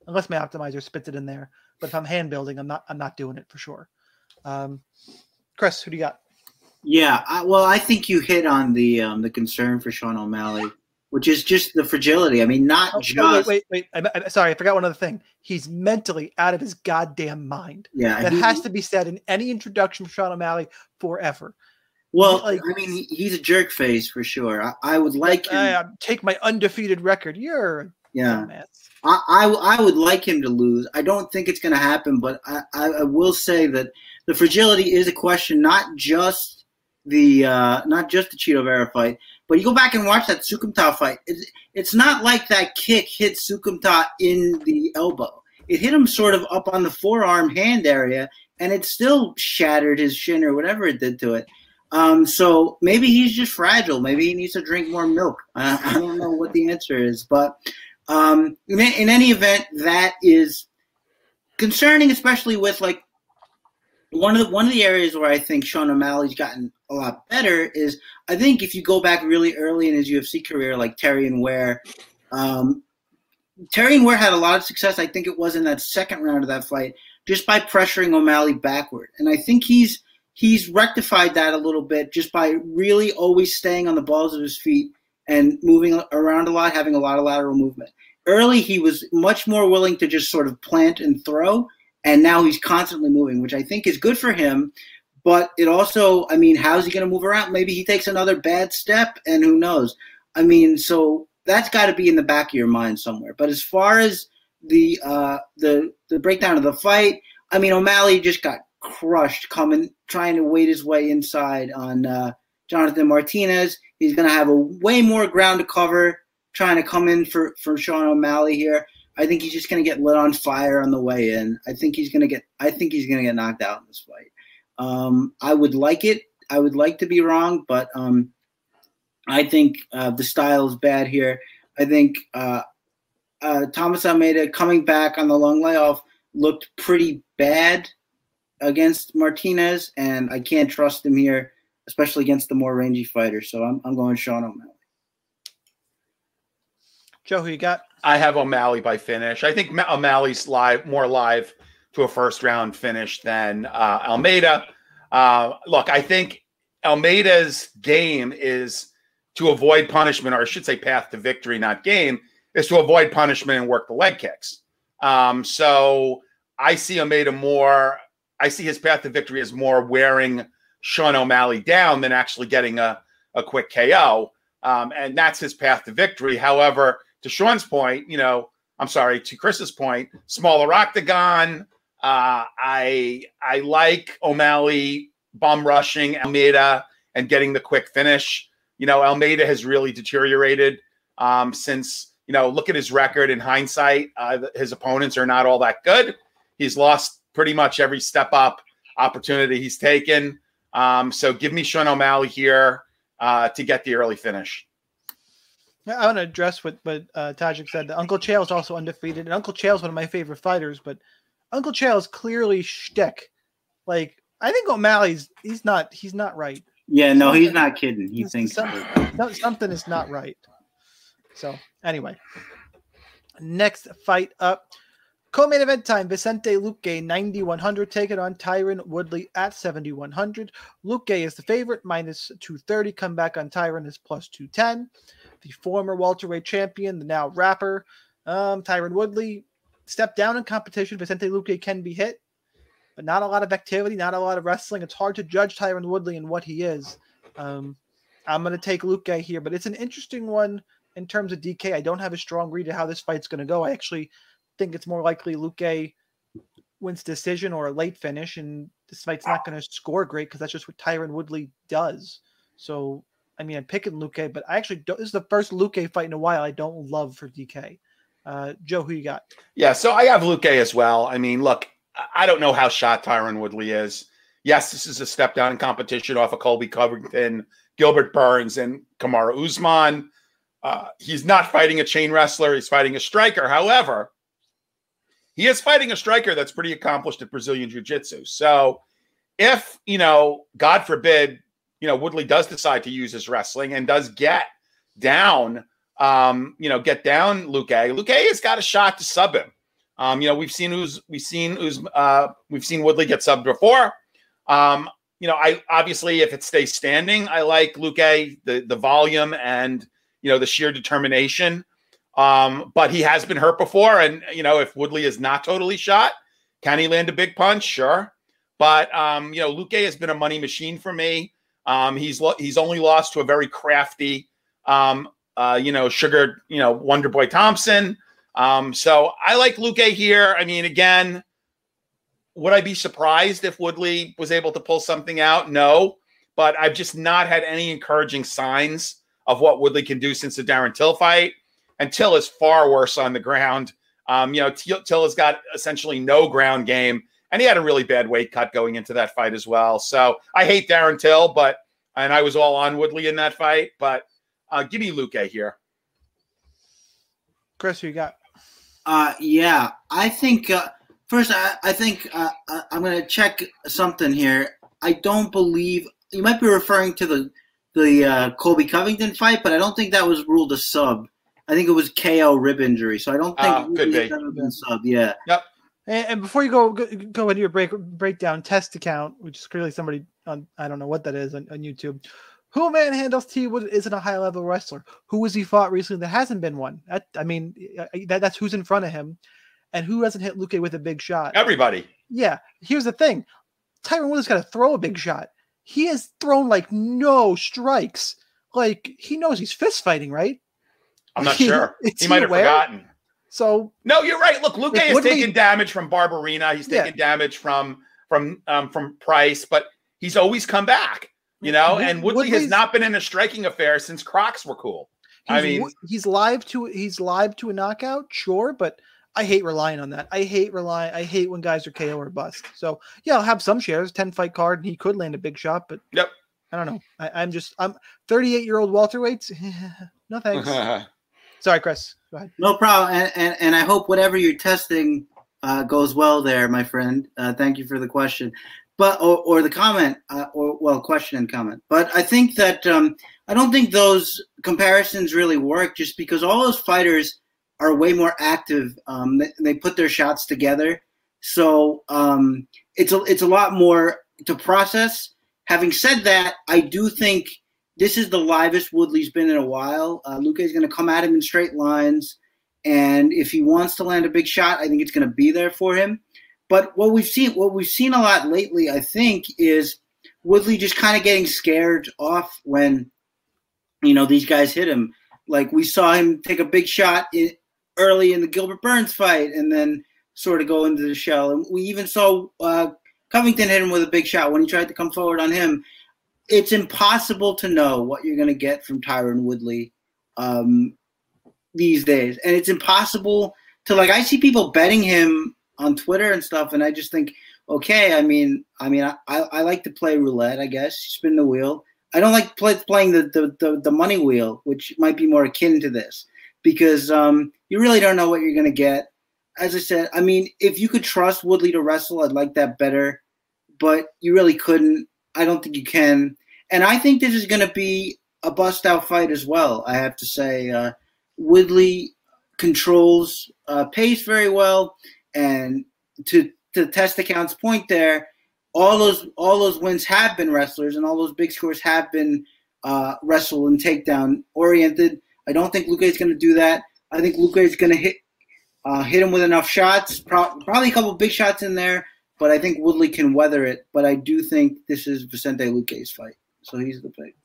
unless my optimizer spits it in there. But if I'm hand building, I'm not I'm not doing it for sure. Um, Chris, who do you got? Yeah, I, well, I think you hit on the um, the concern for Sean O'Malley, which is just the fragility. I mean, not oh, just. Wait, wait, wait. I, I, sorry, I forgot one other thing. He's mentally out of his goddamn mind. Yeah, that he, has to be said in any introduction for Sean O'Malley forever. Well, like, I mean, he, he's a jerk face for sure. I, I would like him. Uh, take my undefeated record. You're a yeah. dumbass. I, I I would like him to lose. I don't think it's going to happen, but I, I, I will say that the fragility is a question, not just the uh, not just the Chito Vera fight, but you go back and watch that Sukumta fight. It's, it's not like that kick hit Sukumta in the elbow. It hit him sort of up on the forearm hand area, and it still shattered his shin or whatever it did to it. Um, so maybe he's just fragile. Maybe he needs to drink more milk. I, I don't know what the answer is, but. Um, in, in any event, that is concerning, especially with like one of the one of the areas where I think Sean O'Malley's gotten a lot better is I think if you go back really early in his U F C career, like Terrion Ware, um, Terrion Ware had a lot of success. I think it was in that second round of that fight, just by pressuring O'Malley backward, and I think he's he's rectified that a little bit just by really always staying on the balls of his feet and moving around a lot, having a lot of lateral movement. Early, he was much more willing to just sort of plant and throw, and now he's constantly moving, which I think is good for him. But it also, I mean, how's he going to move around? Maybe he takes another bad step, and who knows? I mean, so that's got to be in the back of your mind somewhere. But as far as the uh, the the breakdown of the fight, I mean, O'Malley just got crushed coming, trying to wade his way inside on uh, Jonathan Martinez. He's going to have a way more ground to cover trying to come in for, for Sean O'Malley here. I think he's just going to get lit on fire on the way in. I think he's going to get I think he's going to get knocked out in this fight. Um, I would like it. I would like to be wrong, but um, I think uh, the style is bad here. I think uh, uh, Thomas Almeida coming back on the long layoff looked pretty bad against Martinez, and I can't trust him here, especially against the more rangy fighters. So I'm I'm going Sean O'Malley. Joe, who you got? I have O'Malley by finish. I think O'Malley's live more live to a first round finish than uh, Almeida. Uh, look, I think Almeida's game is to avoid punishment, or I should say path to victory, not game, is to avoid punishment and work the leg kicks. Um, so I see Almeida more, I see his path to victory as more wearing Sean O'Malley down than actually getting a, a quick K O. Um, and that's his path to victory. However, to Sean's point, you know, I'm sorry, to Chris's point, smaller octagon. Uh, I I like O'Malley bum rushing Almeida and getting the quick finish. You know, Almeida has really deteriorated um, since, you know, look at his record in hindsight. Uh, his opponents are not all that good. He's lost pretty much every step up opportunity he's taken. Um, so give me Sean O'Malley here uh, to get the early finish. I want to address what, what uh, Tajik said. Uncle Chael is also undefeated, and Uncle Chael is one of my favorite fighters, but Uncle Chael is clearly shtick. Like, I think O'Malley's, he's not, he's not right. Yeah, no, he's not kidding. He thinks something, something is not right. So, anyway, next fight up. Co-main event time, Vicente Luque, ninety-one hundred, taking on Tyron Woodley at seventy-one hundred. Luque is the favorite, minus two thirty. Comeback on Tyron is plus two ten. The former welterweight champion, the now rapper, um, Tyron Woodley, stepped down in competition. Vicente Luque can be hit, but not a lot of activity, not a lot of wrestling. It's hard to judge Tyron Woodley and what he is. Um, I'm going to take Luque here, but it's an interesting one in terms of D K. I don't have a strong read of how this fight's going to go. I actually think it's more likely Luque wins decision or a late finish, and this fight's not going to score great because that's just what Tyron Woodley does. So, I mean, I'm picking Luque, but I actually don't. This is the first Luque fight in a while I don't love for D K. Uh, Joe, who you got? Yeah, so I have Luque as well. I mean, look, I don't know how shot Tyron Woodley is. Yes, this is a step down in competition off of Colby Covington, Gilbert Burns, and Kamaru Usman. Uh, he's not fighting a chain wrestler. He's fighting a striker. However, he is fighting a striker that's pretty accomplished at Brazilian Jiu-Jitsu. So if, you know, God forbid, you know, Woodley does decide to use his wrestling and does get down, um, you know, get down Luque, Luque has got a shot to sub him. Um, you know, we've seen who's we've seen who's uh, we've seen Woodley get subbed before. Um, you know, I obviously if it stays standing, I like Luque, the the volume and you know the sheer determination. Um, but he has been hurt before, and you know, if Woodley is not totally shot, can he land a big punch? Sure. But um, you know, Luque has been a money machine for me. Um, he's lo- he's only lost to a very crafty, um, uh, you know, sugar, you know, Wonder Boy Thompson. Um, so I like Luque here. I mean, again, would I be surprised if Woodley was able to pull something out? No, but I've just not had any encouraging signs of what Woodley can do since the Darren Till fight. And Till is far worse on the ground. Um, you know, Till, Till has got essentially no ground game. And he had a really bad weight cut going into that fight as well. So I hate Darren Till, but and I was all on Woodley in that fight. But uh, give me Luque here. Chris, who you got? Uh, yeah, I think uh, first I, I think uh, I'm going to check something here. I don't believe you might be referring to the the uh, Colby Covington fight, but I don't think that was ruled a sub. I think it was K O rib injury. So I don't think uh, it would have been sub. Yeah. Yep. And, and before you go, go go into your break breakdown test account, which is clearly somebody on I don't know what that is on, on YouTube. Who manhandles T Wood isn't a high level wrestler. Who has he fought recently that hasn't been one? That, I mean, that, that's who's in front of him, and who hasn't hit Luque with a big shot? Everybody. Yeah. Here's the thing: Tyron Woodley's got to throw a big shot. He has thrown like no strikes. Like he knows he's fist fighting, right? I'm not sure. He, he might have forgotten. So no, you're right. Look, Luque has Woodley, taken damage from Barberina. He's taken yeah. damage from from um, from Price, but he's always come back. You know, and Woodley Woodley's, has not been in a striking affair since Crocs were cool. I mean, he's live to he's live to a knockout, sure, but I hate relying on that. I hate relying. I hate when guys are K O or bust. So yeah, I'll have some shares, ten fight card, and he could land a big shot, but yep. I don't know. I, I'm just I'm thirty-eight year old welterweights. No thanks. Sorry, Chris. Go ahead. No problem. And and, and I hope whatever you're testing uh, goes well there, my friend. Uh, thank you for the question. But or, or the comment, uh, or well, question and comment. But I think that um, I don't think those comparisons really work, just because all those fighters are way more active. Um, they, they put their shots together, so um, it's a it's a lot more to process. Having said that, I do think this is the livest Woodley's been in a while. Uh, Luque is going to come at him in straight lines, and if he wants to land a big shot, I think it's going to be there for him. But what we've seen, what we've seen a lot lately, I think, is Woodley just kind of getting scared off when, you know, these guys hit him. Like we saw him take a big shot in, early in the Gilbert Burns fight, and then sort of go into the shell. And we even saw uh, Covington hit him with a big shot when he tried to come forward on him. It's impossible to know what you're going to get from Tyron Woodley um, these days, and it's impossible to like. I see people betting him on Twitter and stuff, and I just think, okay, I mean, I mean, I, I like to play roulette, I guess, spin the wheel. I don't like play, playing the, the, the, the money wheel, which might be more akin to this, because um, you really don't know what you're going to get. As I said, I mean, if you could trust Woodley to wrestle, I'd like that better, but you really couldn't. I don't think you can. And I think this is going to be a bust-out fight as well, I have to say. Uh, Woodley controls uh, pace very well. And to to test account's point there, all those all those wins have been wrestlers, and all those big scores have been uh, wrestle and takedown oriented. I don't think Luque is going to do that. I think Luque is going to hit uh, hit him with enough shots, pro- probably a couple of big shots in there, but I think Woodley can weather it. But I do think this is Vicente Luque's fight, so he's the pick.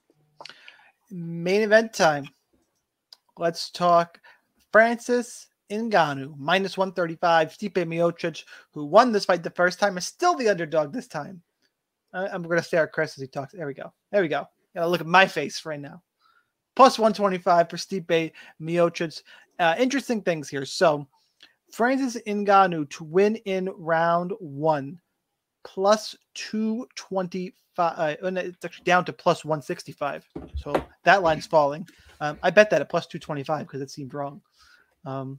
Main event time. Let's talk Francis Ngannou, minus one thirty-five. Stipe Miocic, who won this fight the first time, is still the underdog this time. Uh, I'm going to stare at Chris as he talks. There we go. There we go. Gotta look at my face right now. Plus one twenty-five for Stipe Miocic. Uh, interesting things here. So, Francis Ngannou to win in round one, plus two twenty-five. Uh, and it's actually down to plus one sixty-five. So, that line's falling. Um, I bet that at plus two twenty-five because it seemed wrong. Um,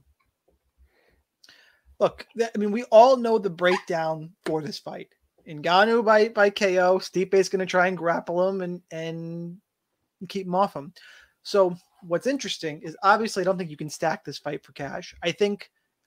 Look, I mean, we all know the breakdown for this fight. Ngannou by, by K O. Stipe is going to try and grapple him and, and keep him off him. So what's interesting is obviously I don't think you can stack this fight for cash. I think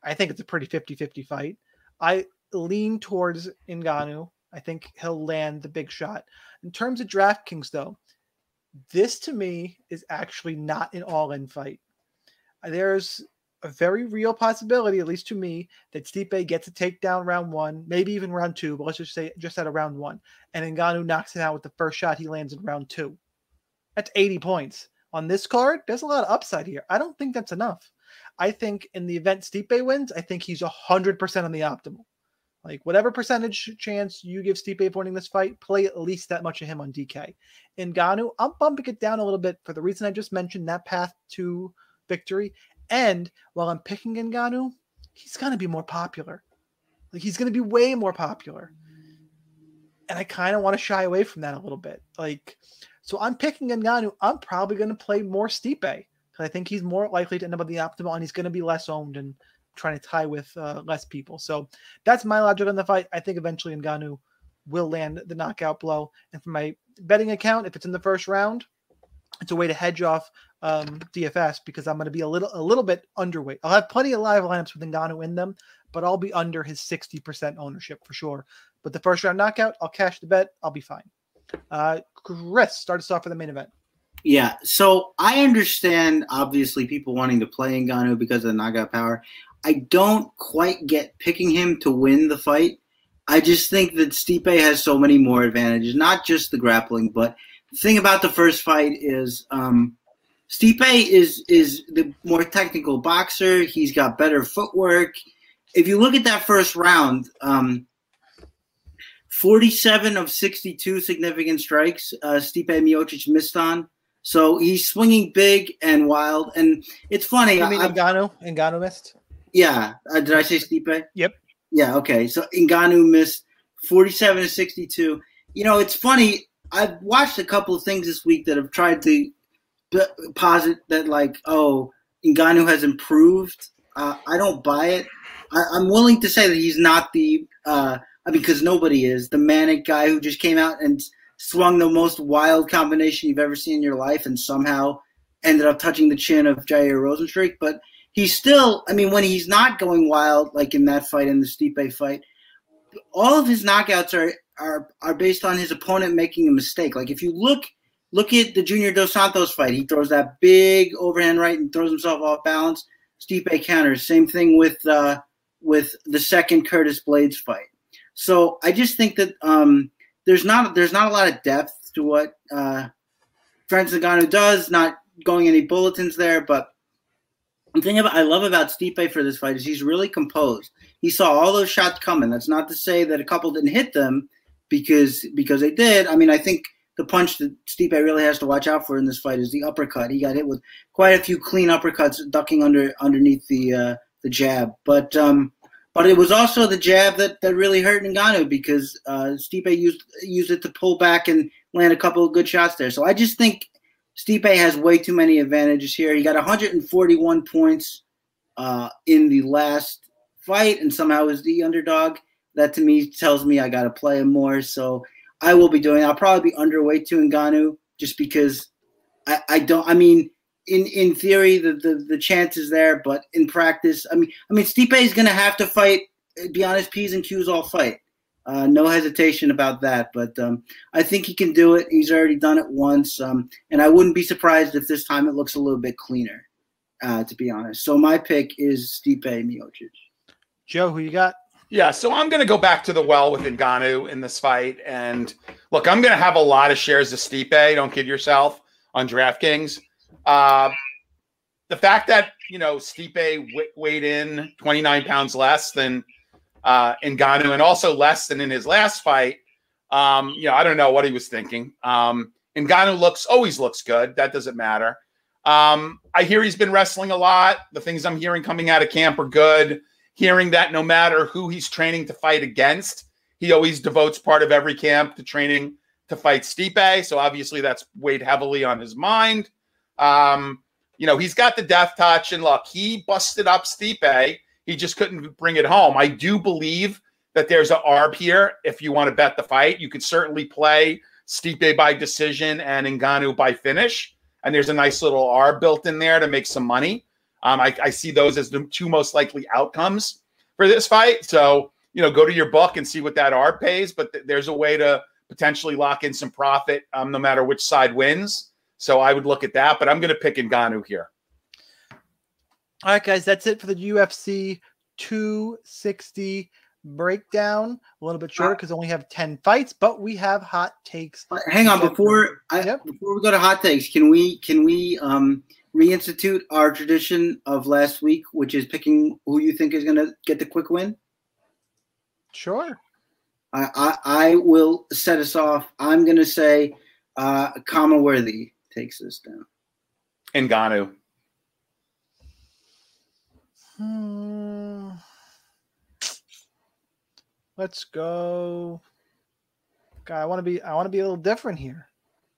I think it's a pretty fifty-fifty fight. I lean towards Ngannou. I think he'll land the big shot. In terms of DraftKings, though, this to me is actually not an all-in fight. There's a very real possibility, at least to me, that Stipe gets a takedown round one, maybe even round two, but let's just say just at a round one, and Ngannou knocks it out with the first shot he lands in round two. That's eighty points. On this card, there's a lot of upside here. I don't think that's enough. I think in the event Stipe wins, I think he's one hundred percent on the optimal. Like, whatever percentage chance you give Stipe of winning this fight, play at least that much of him on D K. Ngannou, I'm bumping it down a little bit for the reason I just mentioned, that path to victory. And while I'm picking Ngannou, he's going to be more popular. Like, he's going to be way more popular. And I kind of want to shy away from that a little bit. Like, so I'm picking Ngannou. I'm probably going to play more Stipe because I think he's more likely to end up on the optimal, and he's going to be less owned and trying to tie with uh, less people. So that's my logic on the fight. I think eventually Ngannou will land the knockout blow. And for my betting account, if it's in the first round, it's a way to hedge off um, D F S because I'm going to be a little a little bit underweight. I'll have plenty of live lineups with Ngannou in them, but I'll be under his sixty percent ownership for sure. But the first round knockout, I'll cash the bet. I'll be fine. Uh, Chris, start us off for the main event. Yeah, so I understand, obviously, people wanting to play Ngannou because of the knockout power. I don't quite get picking him to win the fight. I just think that Stipe has so many more advantages, not just the grappling, but the thing about the first fight is um, Stipe is is the more technical boxer. He's got better footwork. If you look at that first round, um, forty-seven of sixty-two significant strikes uh, Stipe Miocic missed on. So he's swinging big and wild. And it's funny. You mean I, Ngannou? Ngannou missed? Yeah. Uh, did I say Stipe? Yep. Yeah, okay. So Ngannou missed forty-seven to sixty-two. You know, it's funny. I've watched a couple of things this week that have tried to posit that, like, oh, Ngannou has improved. Uh, I don't buy it. I, I'm willing to say that he's not the uh, – I mean, because nobody is. The manic guy who just came out and swung the most wild combination you've ever seen in your life and somehow ended up touching the chin of Jair Rozenstruik. But he's still – I mean, when he's not going wild, like in that fight, in the Stipe fight, all of his knockouts are – are are based on his opponent making a mistake. Like if you look look at the Junior Dos Santos fight, he throws that big overhand right and throws himself off balance. Stipe counters. Same thing with uh, with the second Curtis Blades fight. So I just think that um, there's not there's not a lot of depth to what uh, Francis Ngannou does. Not going any bulletins there, but the thing about I love about Stipe for this fight is he's really composed. He saw all those shots coming. That's not to say that a couple didn't hit them. Because because they did. I mean, I think the punch that Stipe really has to watch out for in this fight is the uppercut. He got hit with quite a few clean uppercuts, ducking under underneath the uh, the jab. But um, but it was also the jab that, that really hurt Ngannou because uh, Stipe used used it to pull back and land a couple of good shots there. So I just think Stipe has way too many advantages here. He got one hundred forty-one points uh, in the last fight, and somehow is the underdog. That to me tells me I got to play him more. So I will be doing it. I'll probably be underweight to Ngannou just because I, I don't – I mean, in, in theory, the, the, the chance is there. But in practice, I mean, I mean Stipe is going to have to fight, be on his P's and Q's all fight. Uh, no hesitation about that. But um, I think he can do it. He's already done it once. Um, and I wouldn't be surprised if this time it looks a little bit cleaner, uh, to be honest. So my pick is Stipe Miocic. Joe, who you got? Yeah, so I'm going to go back to the well with Ngannou in this fight. And look, I'm going to have a lot of shares of Stipe. Don't kid yourself on DraftKings. Uh, the fact that, you know, Stipe w- weighed in twenty-nine pounds less than uh, Ngannou and also less than in his last fight, um, you know, I don't know what he was thinking. Um, Ngannou looks always looks good. That doesn't matter. Um, I hear he's been wrestling a lot. The things I'm hearing coming out of camp are good. Hearing that no matter who he's training to fight against, he always devotes part of every camp to training to fight Stipe. So obviously that's weighed heavily on his mind. Um, you know, he's got the death touch. And look, he busted up Stipe. He just couldn't bring it home. I do believe that there's an arb here. If you want to bet the fight, you could certainly play Stipe by decision and Ngannou by finish. And there's a nice little arb built in there to make some money. Um, I, I see those as the two most likely outcomes for this fight. So, you know, go to your book and see what that arb pays, but th- there's a way to potentially lock in some profit um, no matter which side wins. So I would look at that, but I'm going to pick Ngannou here. All right, guys, that's it for the U F C two sixty breakdown. A little bit shorter because we only have ten fights, but we have hot takes. Hang on, before I, yep. before we go to hot takes, can we can we um, reinstitute our tradition of last week, which is picking who you think is going to get the quick win? Sure. I I, I will set us off. I'm going to say uh, Khama Worthy takes this down. Ngannou. Hmm. Let's go. God, I want to be. I want to be a little different here.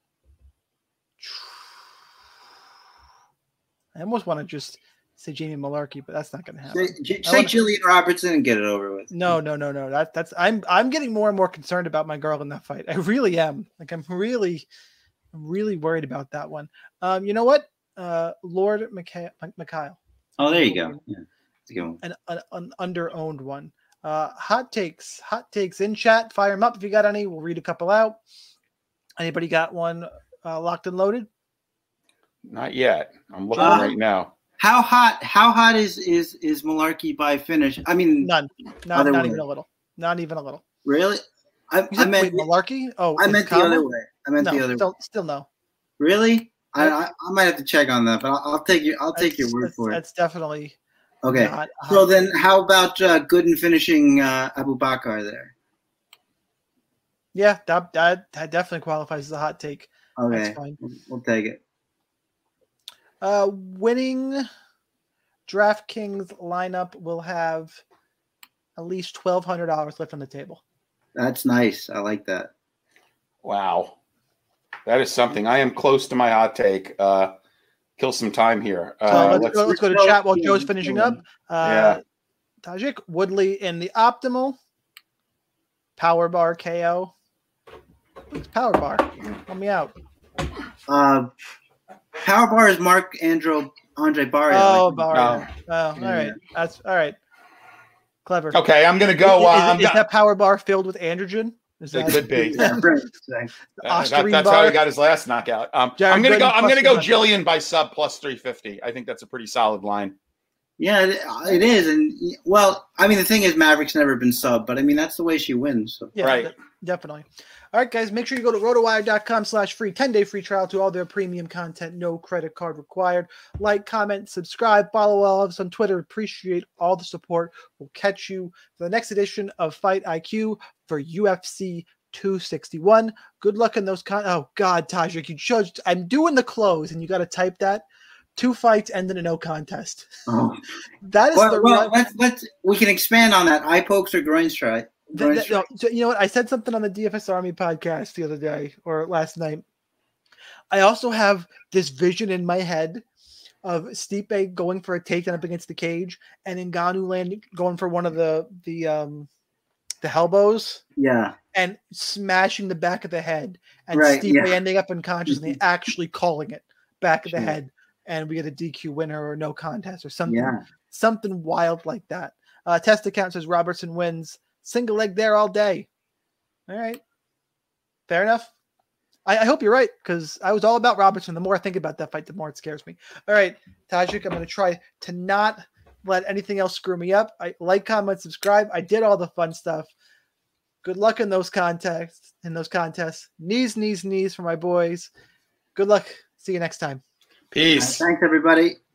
I almost want to just say Jamie Mullarkey, but that's not going to happen. Say, say wanna, Jillian Robertson and get it over with. No, no, no, no. That that's. I'm. I'm getting more and more concerned about my girl in that fight. I really am. Like I'm really, I'm really worried about that one. Um, you know what? Uh, Lord Mikhail. Mikhail. Oh, there you go. Yeah. An, an, an under-owned one. Uh, hot takes, hot takes in chat. Fire them up if you got any. We'll read a couple out. Anybody got one uh, locked and loaded? Not yet. I'm looking uh, right now. How hot? How hot is is is Mullarkey by finish? I mean, none. Not, not even a little. Not even a little. Really? I, I meant wait, Mullarkey. Oh, I meant the other way. I meant no, the other still, way. Still no. Really? I, I I might have to check on that, but I'll, I'll take you. I'll take that's, your word for it. That's definitely. Okay. So then how about uh, good and finishing uh, Abu Bakr there? Yeah, that, that that definitely qualifies as a hot take. Okay. That's fine. We'll, we'll take it. Uh, winning DraftKings lineup will have at least twelve hundred dollars left on the table. That's nice. I like that. Wow. That is something. I am close to my hot take. Uh, kill some time here. Uh, so let's, let's, go, let's go to chat while Joe's finishing up. Uh, yeah. Tajik, Woodley in the optimal. Power bar K O. It's power bar. Help me out. Uh, power bar is Mark Andro Andre Barria. Oh, like, Barria. No. Oh, all right. That's all right. Clever. Okay, I'm going to go. Is, Uh, is, is that power bar filled with androgen? Is it that, could be. Yeah, right. that, that's how he got his last knockout. Um, I'm gonna go. I'm gonna go Jillian by sub plus three fifty. I think that's a pretty solid line. Yeah, it, it is, and well, I mean, the thing is, Maverick's never been sub, but I mean, that's the way she wins. So. Yeah, right. Definitely. All right, guys, make sure you go to rotowire.com slash free, ten-day free trial to all their premium content, no credit card required. Like, comment, subscribe, follow all of us on Twitter. Appreciate all the support. We'll catch you for the next edition of Fight I Q for U F C two sixty-one. Good luck in those con- Oh, God, Tajik, you judged. I'm doing the close, and you got to type that. Two fights end in a no contest. Oh. That is well, the well right- let's, let's, we can expand on that. Eye pokes or groin strike? The, the, no, so you know what? I said something on the D F S Army podcast the other day or last night. I also have this vision in my head of Stipe going for a takedown up against the cage and Ngannou landing going for one of the the um the elbows. Yeah. And smashing the back of the head and right, Stipe yeah. ending up unconscious and they actually calling it back of the Sure. head and we get a D Q winner or no contest or something Yeah. something wild like that. Uh, test account says Robertson wins. Single leg there all day. All right. Fair enough. I, I hope you're right because I was all about Robertson. The more I think about that fight, the more it scares me. All right, Tajik, I'm going to try to not let anything else screw me up. I like, comment, subscribe. I did all the fun stuff. Good luck in those contests. In those contests. Knees, knees, knees for my boys. Good luck. See you next time. Peace. Thanks, everybody.